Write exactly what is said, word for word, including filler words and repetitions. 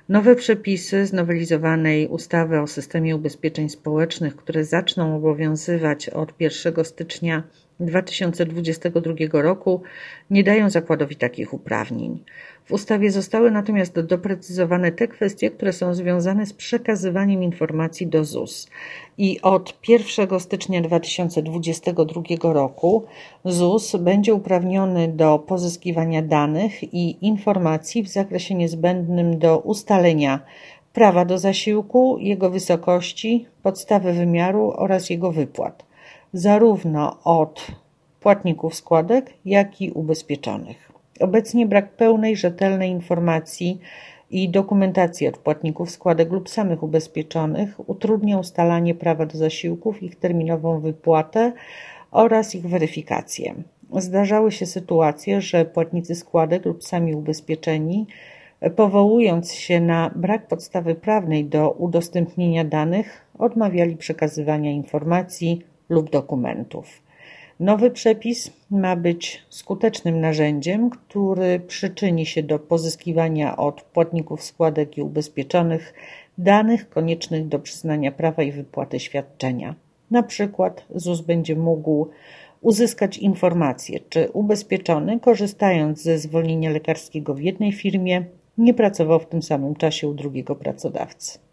Nowe przepisy znowelizowanej ustawy o systemie ubezpieczeń społecznych, które zaczną obowiązywać od pierwszego stycznia dwa tysiące dwudziestego drugiego roku, nie dają zakładowi takich uprawnień. W ustawie zostały natomiast doprecyzowane te kwestie, które są związane z przekazywaniem informacji do Z U S. I od pierwszego stycznia dwa tysiące dwudziestego drugiego roku Z U S będzie uprawniony do pozyskiwania danych i informacji w zakresie niezbędnym do ustalenia prawa do zasiłku, jego wysokości, podstawy wymiaru oraz jego wypłat, zarówno od płatników składek, jak i ubezpieczonych. Obecnie brak pełnej, rzetelnej informacji i dokumentacji od płatników składek lub samych ubezpieczonych utrudnia ustalanie prawa do zasiłków, ich terminową wypłatę oraz ich weryfikację. Zdarzały się sytuacje, że płatnicy składek lub sami ubezpieczeni, powołując się na brak podstawy prawnej do udostępnienia danych, odmawiali przekazywania informacji lub dokumentów. Nowy przepis ma być skutecznym narzędziem, który przyczyni się do pozyskiwania od płatników składek i ubezpieczonych danych koniecznych do przyznania prawa i wypłaty świadczenia. Na przykład Z U S będzie mógł uzyskać informację, czy ubezpieczony, korzystając ze zwolnienia lekarskiego w jednej firmie, nie pracował w tym samym czasie u drugiego pracodawcy.